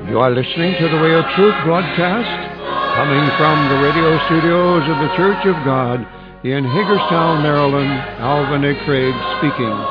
You are listening to the Way of Truth broadcast, coming from the radio studios of the Church of God in Hagerstown, Maryland. Alvin A. Craig speaking.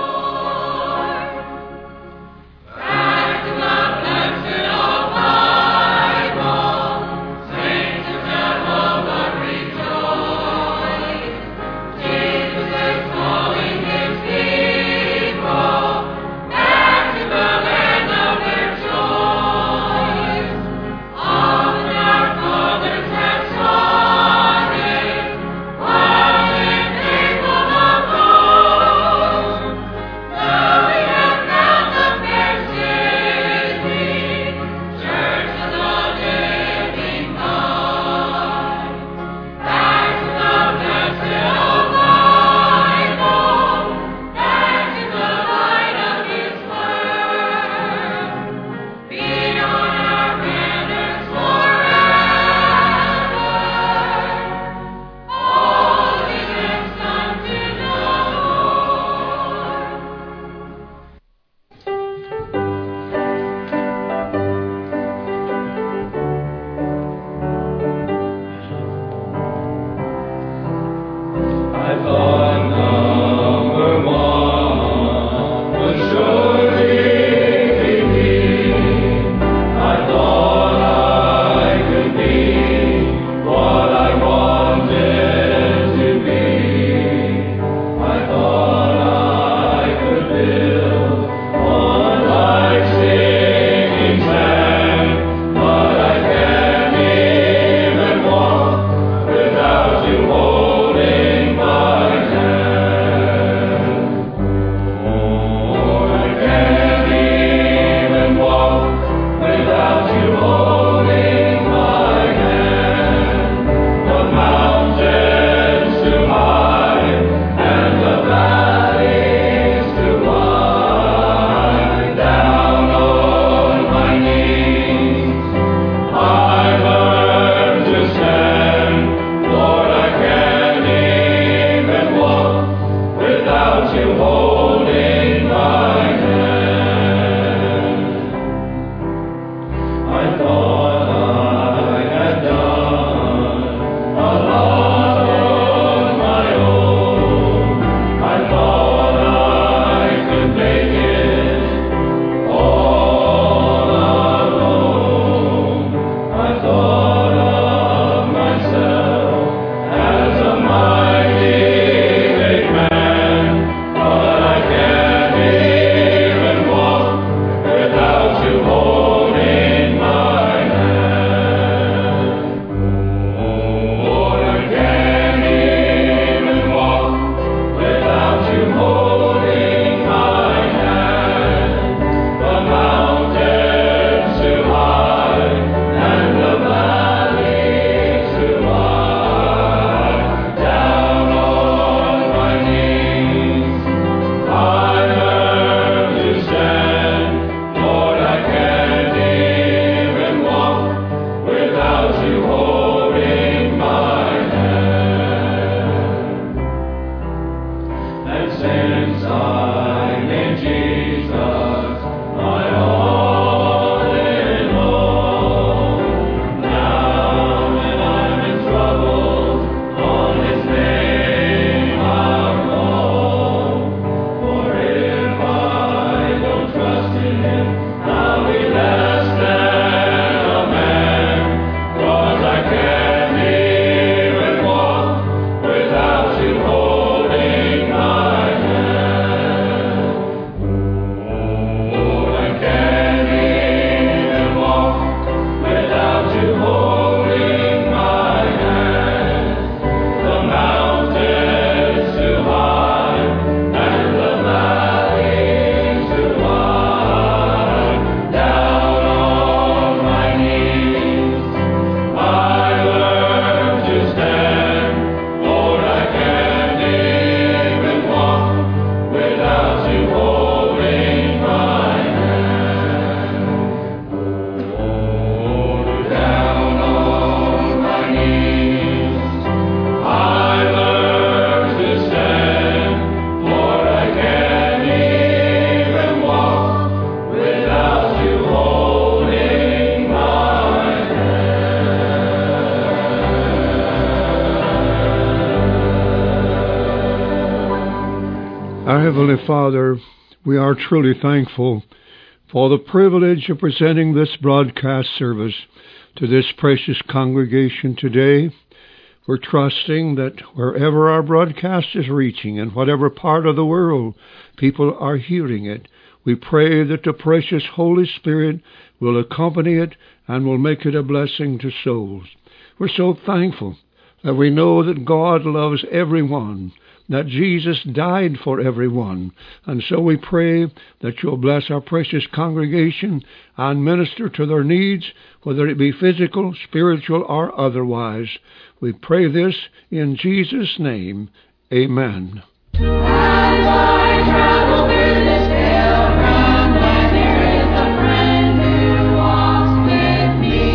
Heavenly Father, we are truly thankful for the privilege of presenting this broadcast service to this precious congregation today. We're trusting that wherever our broadcast is reaching, in whatever part of the world people are hearing it, we pray that the precious Holy Spirit will accompany it and will make it a blessing to souls. We're so thankful that we know that God loves everyone, that Jesus died for everyone. And so we pray that you'll bless our precious congregation and minister to their needs, whether it be physical, spiritual, or otherwise. We pray this in Jesus' name. Amen. As I travel through this pilgrim land, there is a friend who walks with me.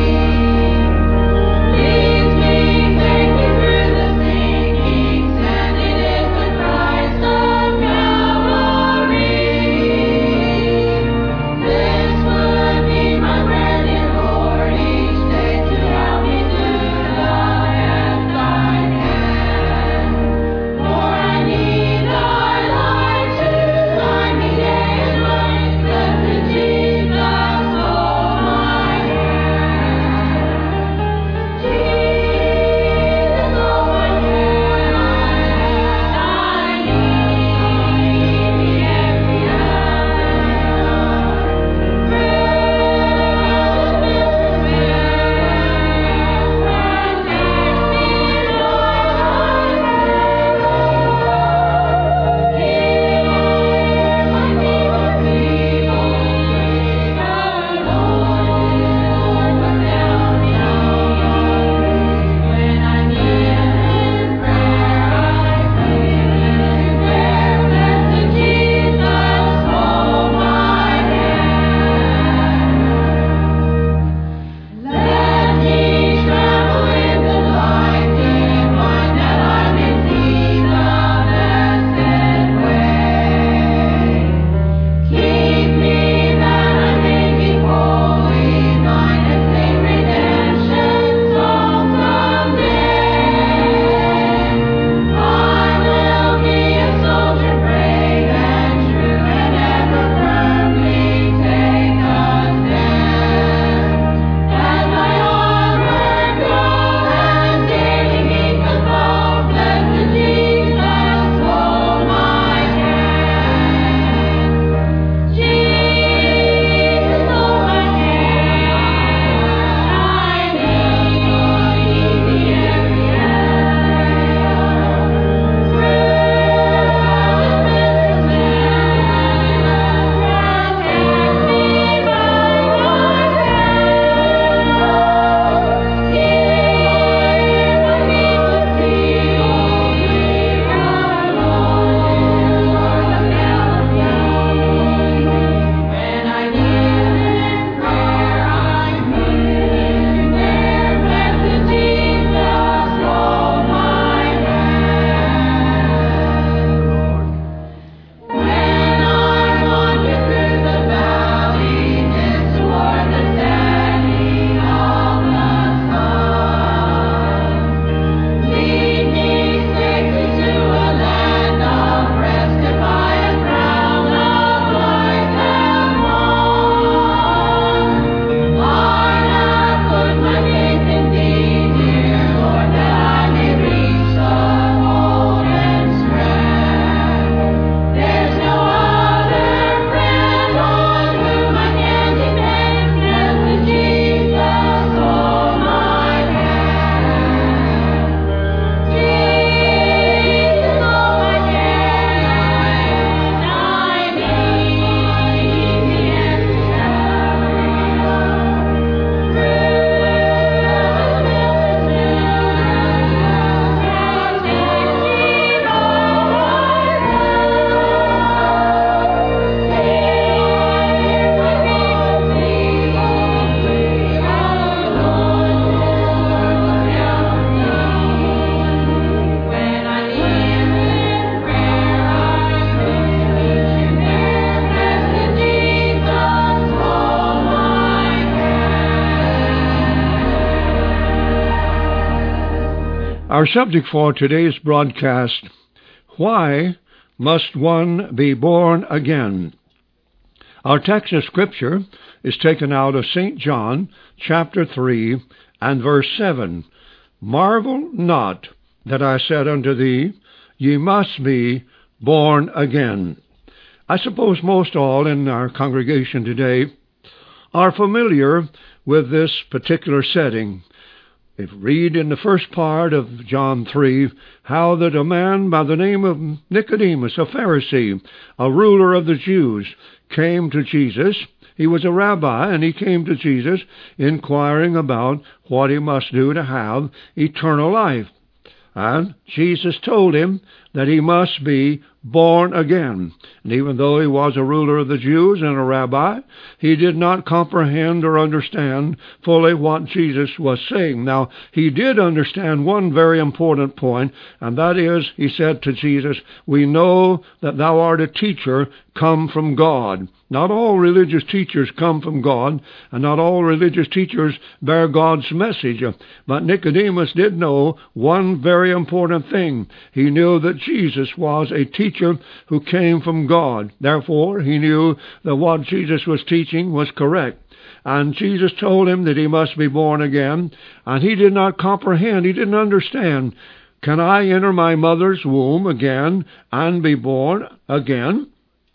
Leads me safely through the sinking sand. It is the Christ of Calvary. This would be my prayer, dear Lord, each day to help me through the best I can. For I need thy light to guide me day and night. Blessed Jesus, hold my hand. Jesus, hold my hand. I need thee every hour. Through the misty Let me travel in the light divine, that I may see the blessed way. Keep me that I may be wholly thine, and sing redemption's song someday. I will be a soldier brave and true, and ever firmly take a stand. As I onward go and daily meet the foe, blessed Jesus, hold my hand. Jesus, hold my hand. I need thee every hour. Through the when I kneel in prayer, I'm kneeling there. Blessed Jesus, hold my hand. When I wander through the valleys toward the setting of the sun, lead me safely to a land of rest, and by a crown of life have won. I have put my faith in thee, dear Lord, that I may reach the golden strand. There's no other friend on whom I can depend. Blessed Jesus, hold my hand. Jesus, hold my hand. I need thee every hour. When I kneel in prayer, I'm kneeling there. Blessed Jesus, hold my hand. Our subject for today's broadcast, why must one be born again? Our text of Scripture is taken out of St. John, chapter 3, and verse 7. Marvel not that I said unto thee, Ye must be born again. I suppose most all in our congregation today are familiar with this particular setting. If read in the first part of John 3, how that a man by the name of Nicodemus, a Pharisee, a ruler of the Jews, came to Jesus. He was a rabbi, and he came to Jesus inquiring about what he must do to have eternal life. And Jesus told him that he must be born again. And even though he was a ruler of the Jews and a rabbi, he did not comprehend or understand fully what Jesus was saying. Now, he did understand one very important point, and that is, he said to Jesus, We know that thou art a teacher come from God. Not all religious teachers come from God, and not all religious teachers bear God's message. But Nicodemus did know one very important thing. He knew that Jesus was a teacher who came from God. Therefore, he knew that what Jesus was teaching was correct. And Jesus told him that he must be born again, and he did not comprehend, he didn't understand. Can I enter my mother's womb again and be born again?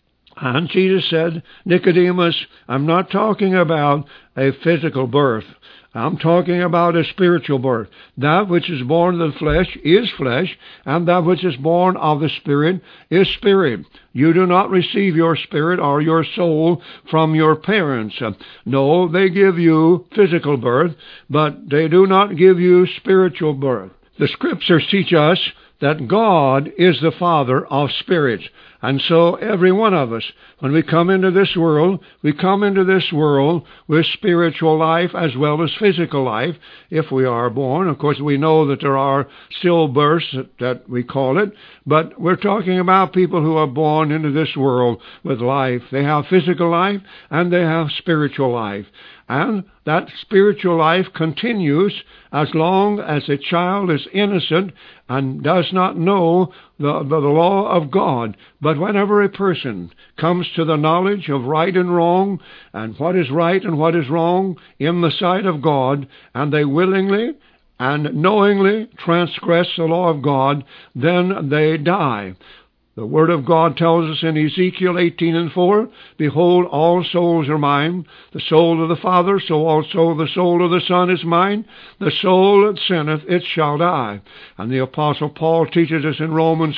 And Jesus said, Nicodemus, I'm not talking about a physical birth. I'm talking about a spiritual birth. That which is born of the flesh is flesh, and that which is born of the Spirit is spirit. You do not receive your spirit or your soul from your parents. No, they give you physical birth, but they do not give you spiritual birth. The Scriptures teach us that God is the Father of spirits. And so every one of us, when we come into this world, we come into this world with spiritual life as well as physical life, if we are born. Of course, we know that there are stillbirths that we call it, but we're talking about people who are born into this world with life. They have physical life and they have spiritual life. And that spiritual life continues as long as a child is innocent and does not know the law of God. But whenever a person comes to the knowledge of right and wrong, and what is right and what is wrong in the sight of God, and they willingly and knowingly transgress the law of God, then they die. The Word of God tells us in Ezekiel 18:4, Behold, all souls are mine. The soul of the Father, so also the soul of the Son is mine. The soul that sinneth, it shall die. And the Apostle Paul teaches us in Romans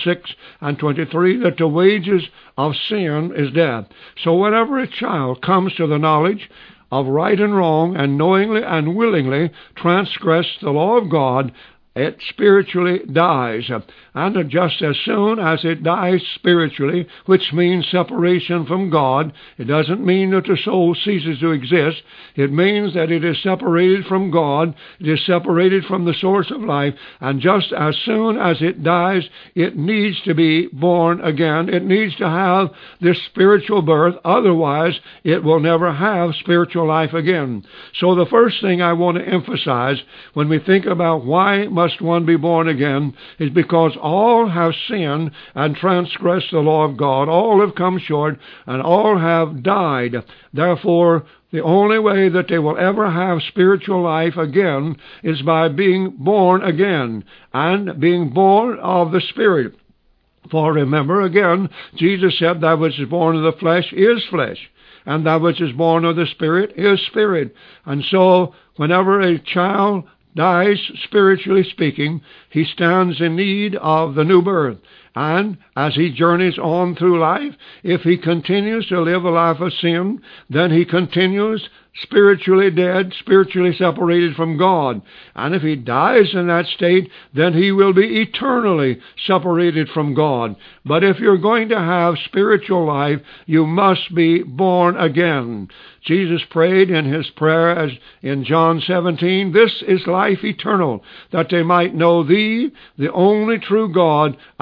6:23 that the wages of sin is death. So whenever a child comes to the knowledge of right and wrong, and knowingly and willingly transgress the law of God, it spiritually dies. And just as soon as it dies spiritually, which means separation from God, it doesn't mean that the soul ceases to exist. It means that it is separated from God. It is separated from the source of life. And just as soon as it dies, it needs to be born again. It needs to have this spiritual birth. Otherwise, it will never have spiritual life again. So the first thing I want to emphasize when we think about why must one be born again is because all have sinned and transgressed the law of God. All have come short and all have died. Therefore, the only way that they will ever have spiritual life again is by being born again and being born of the Spirit. For remember, again, Jesus said that which is born of the flesh is flesh, and that which is born of the Spirit is spirit. And so, whenever a child dies, spiritually speaking, he stands in need of the new birth. And as he journeys on through life, if he continues to live a life of sin, then he continues spiritually dead, spiritually separated from God. And if he dies in that state, then he will be eternally separated from God. But if you're going to have spiritual life, you must be born again. Jesus prayed in his prayer as in John 17, This is life eternal, that they might know thee, the only true God, and Jesus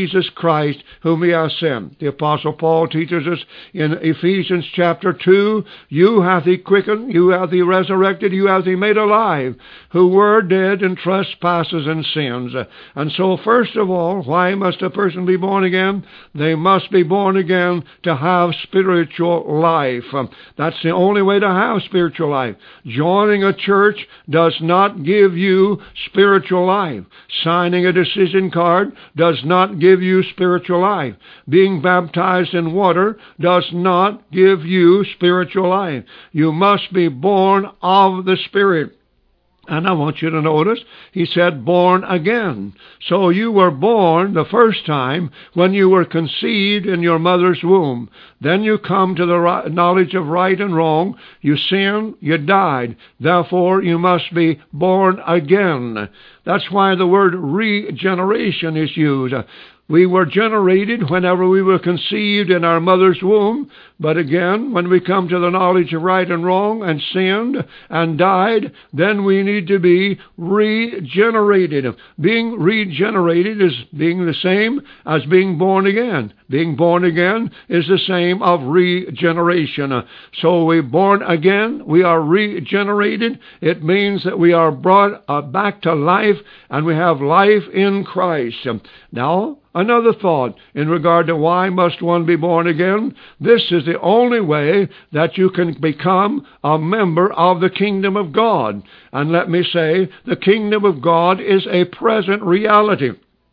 Jesus Christ, whom he has sent. The Apostle Paul teaches us in Ephesians chapter 2, you hath he quickened, you hath he resurrected, you hath he made alive, who were dead in trespasses and sins. And so, first of all, why must a person be born again? They must be born again to have spiritual life. That's the only way to have spiritual life. Joining a church does not give you spiritual life. Signing a decision card does not give you spiritual life. Being baptized in water does not give you spiritual life. You must be born of the Spirit. And I want you to notice, he said, born again. So you were born the first time when you were conceived in your mother's womb. Then you come to the knowledge of right and wrong. You sinned, you died. Therefore, you must be born again. That's why the word regeneration is used. We were generated whenever we were conceived in our mother's womb, but again, when we come to the knowledge of right and wrong and sinned and died, then we need to be regenerated. Being regenerated is being the same as being born again. Being born again is the same of regeneration. So we're born again, we are regenerated. It means that we are brought back to life, and we have life in Christ. Now, another thought in regard to why must one be born again. This is the only way that you can become a member of the kingdom of God. And let me say, the kingdom of God is a present reality.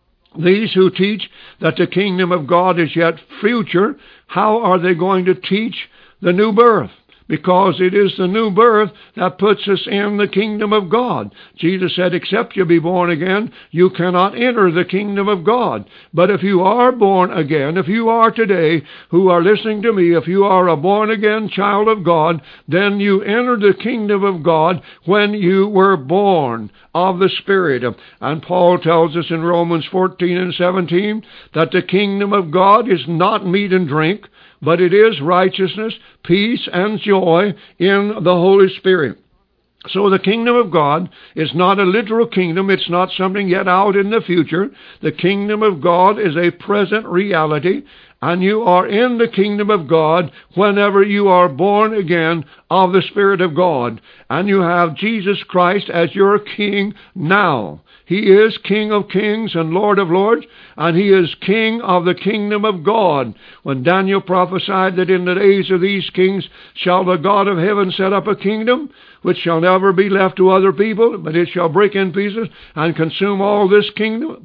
These who teach that the kingdom of God is yet future, how are they going to teach the new birth? Because it is the new birth that puts us in the kingdom of God. Jesus said, except you be born again, you cannot enter the kingdom of God. But if you are born again, if you are today, who are listening to me, if you are a born-again child of God, then you enter the kingdom of God when you were born of the Spirit. And Paul tells us in Romans 14 and 17 that the kingdom of God is not meat and drink, but it is righteousness, peace, and joy in the Holy Spirit. So the kingdom of God is not a literal kingdom. It's not something yet out in the future. The kingdom of God is a present reality, and you are in the kingdom of God whenever you are born again of the Spirit of God. And you have Jesus Christ as your King now. He is King of kings and Lord of lords, and he is King of the kingdom of God. When Daniel prophesied that in the days of these kings shall the God of heaven set up a kingdom, which shall never be left to other people, but it shall break in pieces and consume all these kingdoms,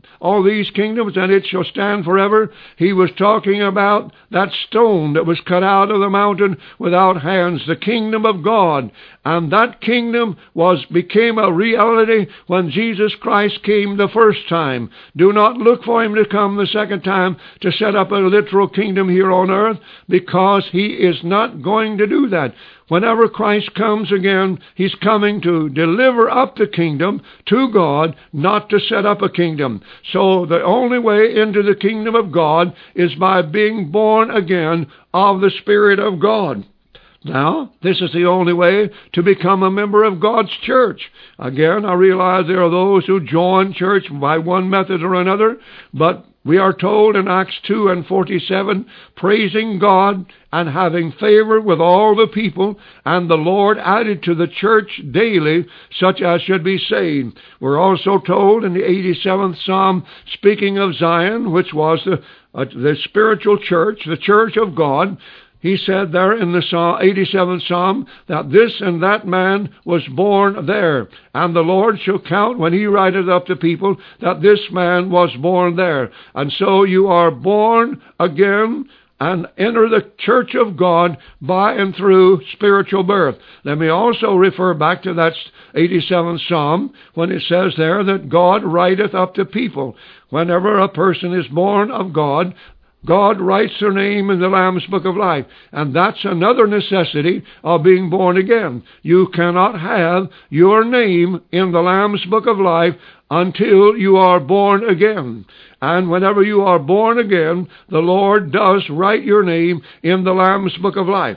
and it shall stand forever. He was talking about that stone that was cut out of the mountain without hands, the kingdom of God. And that kingdom became a reality when Jesus Christ came the first time. Do not look for him to come the second time to set up a literal kingdom here on earth, because he is not going to do that. Whenever Christ comes again, he's coming to deliver up the kingdom to God, not to set up a kingdom. So the only way into the kingdom of God is by being born again of the Spirit of God. Now, this is the only way to become a member of God's church. Again, I realize there are those who join church by one method or another, but we are told in Acts 2 and 47, praising God and having favor with all the people, and the Lord added to the church daily such as should be saved. We're also told in the 87th Psalm, speaking of Zion, which was the spiritual church, the church of God, he said there in the 87th Psalm that this and that man was born there. And the Lord shall count when he writeth up the people that this man was born there. And so you are born again and enter the church of God by and through spiritual birth. Let me also refer back to that 87th Psalm when it says there that God writeth up the people. Whenever a person is born of God, God writes their name in the Lamb's Book of Life. And that's another necessity of being born again. You cannot have your name in the Lamb's Book of Life until you are born again. And whenever you are born again, the Lord does write your name in the Lamb's Book of Life.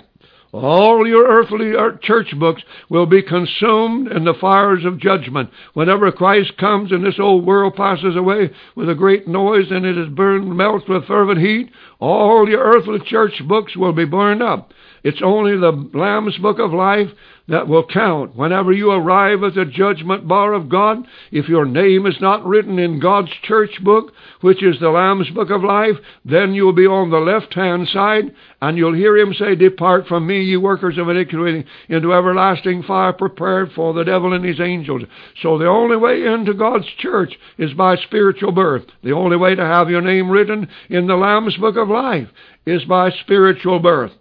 All your earthly church books will be consumed in the fires of judgment. Whenever Christ comes and this old world passes away with a great noise and it is burned, melts with fervent heat, all your earthly church books will be burned up. It's only the Lamb's Book of Life that will count. Whenever you arrive at the judgment bar of God, if your name is not written in God's church book, which is the Lamb's Book of Life, then you'll be on the left-hand side, and you'll hear him say, "Depart from me, you workers of iniquity, into everlasting fire prepared for the devil and his angels." So the only way into God's church is by spiritual birth. The only way to have your name written in the Lamb's Book of Life is by spiritual birth.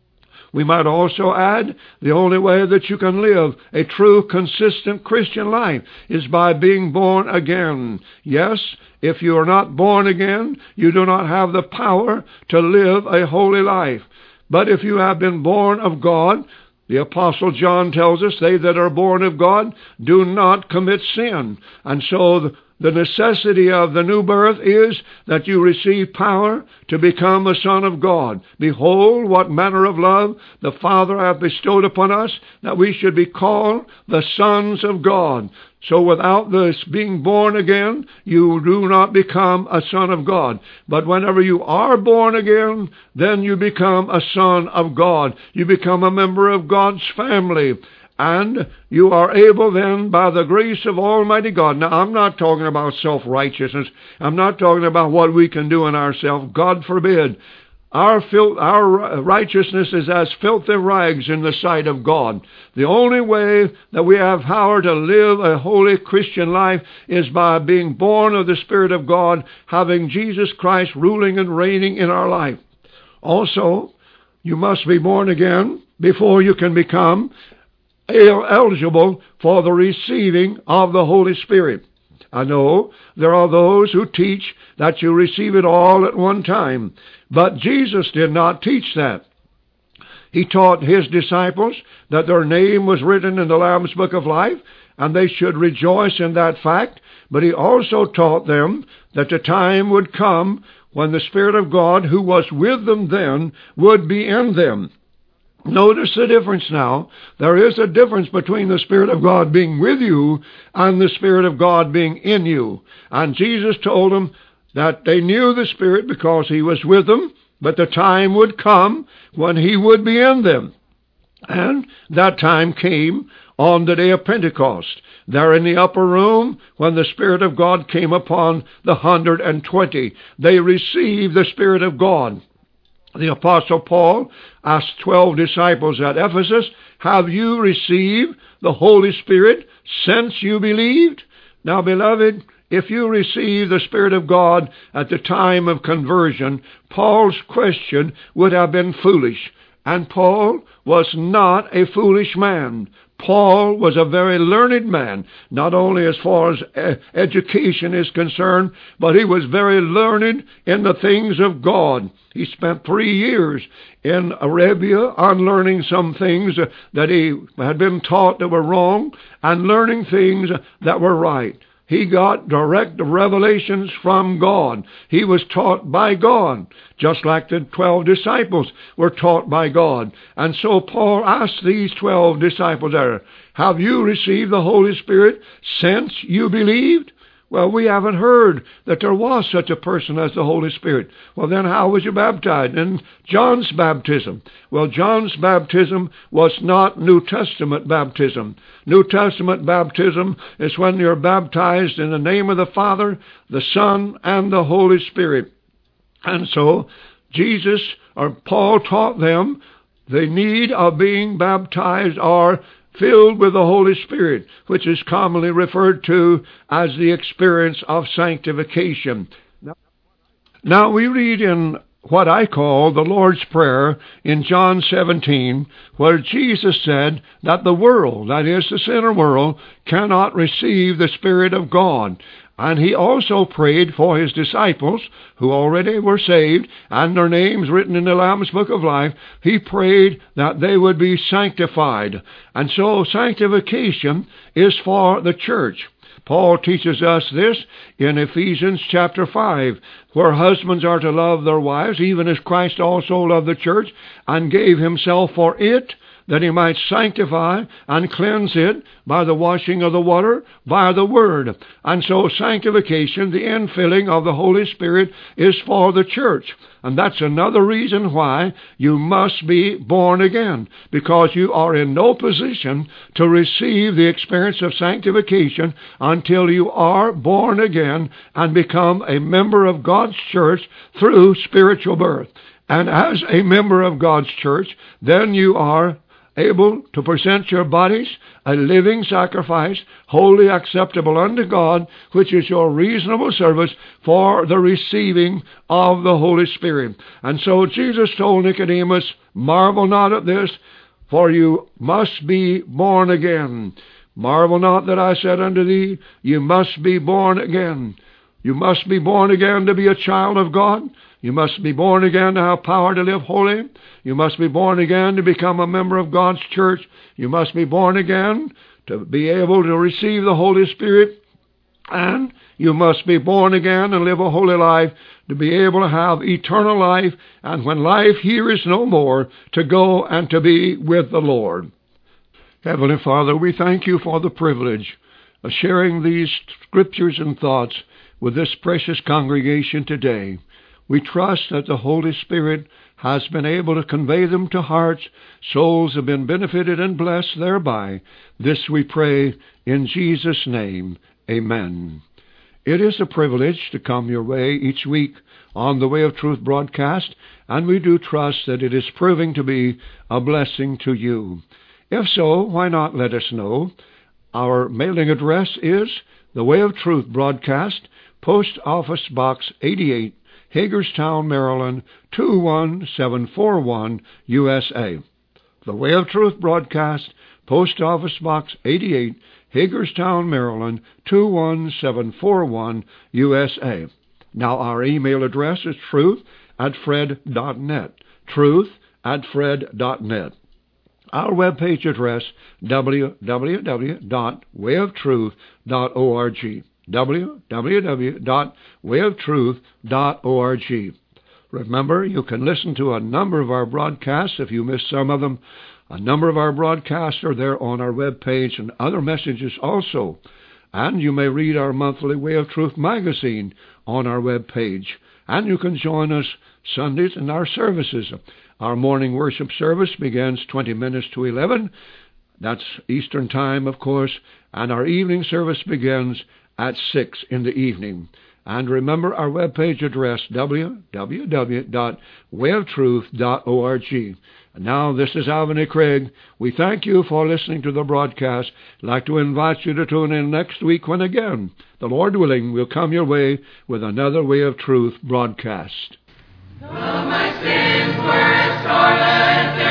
We might also add, the only way that you can live a true, consistent Christian life is by being born again. Yes, if you are not born again, you do not have the power to live a holy life. But if you have been born of God, the Apostle John tells us, they that are born of God do not commit sin. And so the necessity of the new birth is that you receive power to become a son of God. Behold, what manner of love the Father hath bestowed upon us, that we should be called the sons of God. So without this being born again, you do not become a son of God. But whenever you are born again, then you become a son of God. You become a member of God's family. And you are able then, by the grace of Almighty God. Now, I'm not talking about self-righteousness. I'm not talking about what we can do in ourselves. God forbid. Our righteousness is as filthy rags in the sight of God. The only way that we have power to live a holy Christian life is by being born of the Spirit of God, having Jesus Christ ruling and reigning in our life. Also, you must be born again before you can become eligible for the receiving of the Holy Spirit. I know there are those who teach that you receive it all at one time, but Jesus did not teach that. He taught his disciples that their name was written in the Lamb's Book of Life, and they should rejoice in that fact, but he also taught them that the time would come when the Spirit of God, who was with them then, would be in them. Notice the difference now. There is a difference between the Spirit of God being with you and the Spirit of God being in you. And Jesus told them that they knew the Spirit because he was with them, but the time would come when he would be in them. And that time came on the day of Pentecost. There in the upper room, when the Spirit of God came upon the 120, they received the Spirit of God. The Apostle Paul asked 12 disciples at Ephesus, "Have you received the Holy Spirit since you believed?" Now, beloved, if you receive the Spirit of God at the time of conversion, Paul's question would have been foolish. And Paul was not a foolish man. Paul was a very learned man, not only as far as education is concerned, but he was very learned in the things of God. He spent 3 years in Arabia unlearning some things that he had been taught that were wrong and learning things that were right. He got direct revelations from God. He was taught by God, just like the 12 disciples were taught by God. And so Paul asked these 12 disciples there, "Have you received the Holy Spirit since you believed?" Well, we haven't heard that there was such a person as the Holy Spirit. Well, then how was you baptized? In John's baptism. Well, John's baptism was not New Testament baptism. New Testament baptism is when you're baptized in the name of the Father, the Son, and the Holy Spirit. And so Jesus, or Paul, taught them the need of being baptized or filled with the Holy Spirit, which is commonly referred to as the experience of sanctification. Now we read in what I call the Lord's Prayer in John 17, where Jesus said that the world, that is the sinner world, cannot receive the Spirit of God. And he also prayed for his disciples, who already were saved, and their names written in the Lamb's Book of Life. He prayed that they would be sanctified. And so sanctification is for the church. Paul teaches us this in Ephesians chapter 5, where husbands are to love their wives, even as Christ also loved the church, and gave himself for it, that he might sanctify and cleanse it by the washing of the water, by the word. And so sanctification, the infilling of the Holy Spirit, is for the church. And that's another reason why you must be born again, because you are in no position to receive the experience of sanctification until you are born again and become a member of God's church through spiritual birth. And as a member of God's church, then you are able to present your bodies a living sacrifice, wholly acceptable unto God, which is your reasonable service for the receiving of the Holy Spirit. And so Jesus told Nicodemus, marvel not at this, for you must be born again. Marvel not that I said unto thee, you must be born again. You must be born again to be a child of God. You must be born again to have power to live holy. You must be born again to become a member of God's church. You must be born again to be able to receive the Holy Spirit. And you must be born again and live a holy life to be able to have eternal life. And when life here is no more, to go and to be with the Lord. Heavenly Father, we thank you for the privilege of sharing these scriptures and thoughts with this precious congregation today. We trust that the Holy Spirit has been able to convey them to hearts. Souls have been benefited and blessed thereby. This we pray in Jesus' name. Amen. It is a privilege to come your way each week on the Way of Truth broadcast, and we do trust that it is proving to be a blessing to you. If so, why not let us know? Our mailing address is the Way of Truth broadcast, Post Office Box 88, Hagerstown, Maryland, 21741, USA. The Way of Truth broadcast, Post Office Box 88, Hagerstown, Maryland, 21741, USA. Now our email address is truth@fred.net, truth@fred.net. Our webpage address, www.wayoftruth.org, www.wayoftruth.org. Remember, you can listen to a number of our broadcasts if you missed some of them. A number of our broadcasts are there on our webpage and other messages also. And you may read our monthly Way of Truth magazine on our webpage. And you can join us Sundays in our services. Our morning worship service begins 20 minutes to 11. That's Eastern Time, of course. And our evening service begins at 6 in the evening. And remember our webpage address, www.wayoftruth.org. And now, this is Alvin A. Craig. We thank you for listening to the broadcast. I'd like to invite you to tune in next week when again, the Lord willing, we'll come your way with another Way of Truth broadcast. Though my sins were as scarlet,